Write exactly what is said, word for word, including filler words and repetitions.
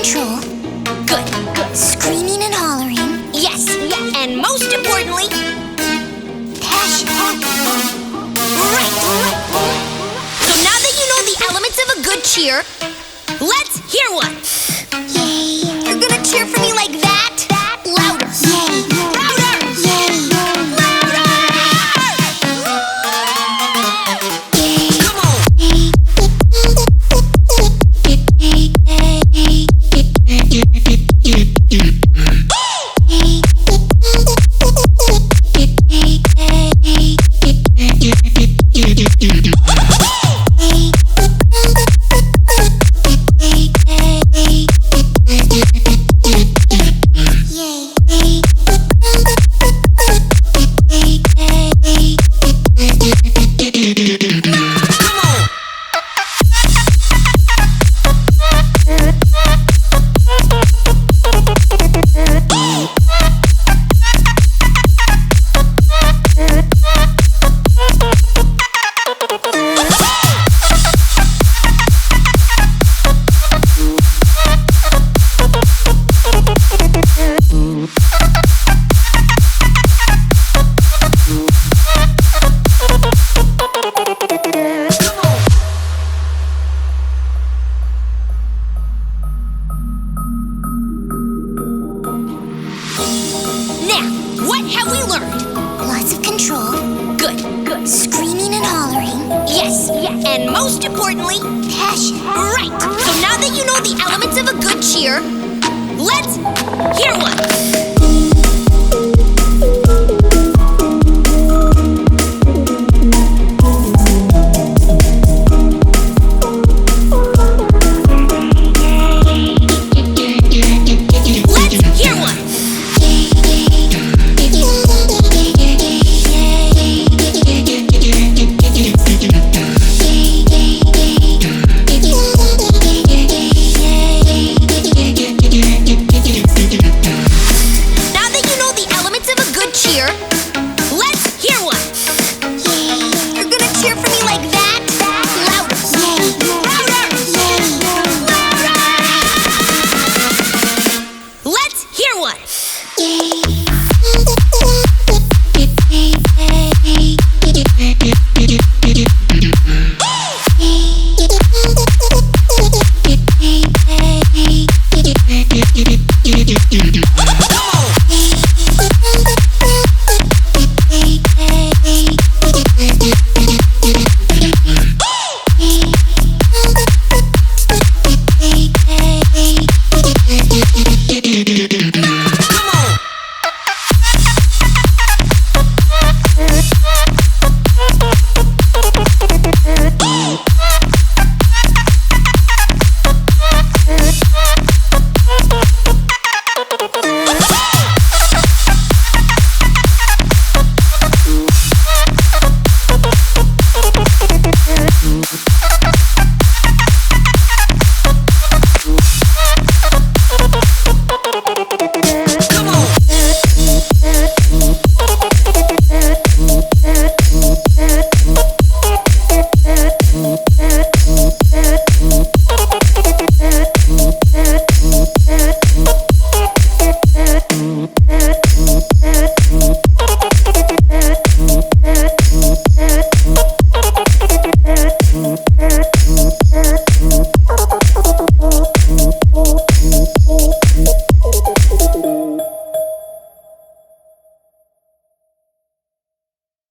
control. Good. Good. Screaming and hollering. Yes. Yes. And most importantly, Passion. right. So now that you know the elements of a good cheer, let's hear one. Yay. You're gonna cheer for me like that? Louder. Yay. Louder. Yay. Louder. Yay. Come on. What have we learned? Lots of control. Good. Good. Screaming and hollering. Yes. Yes. And most importantly, Passion. right. So now that you know the elements of a good cheer, let's hear one.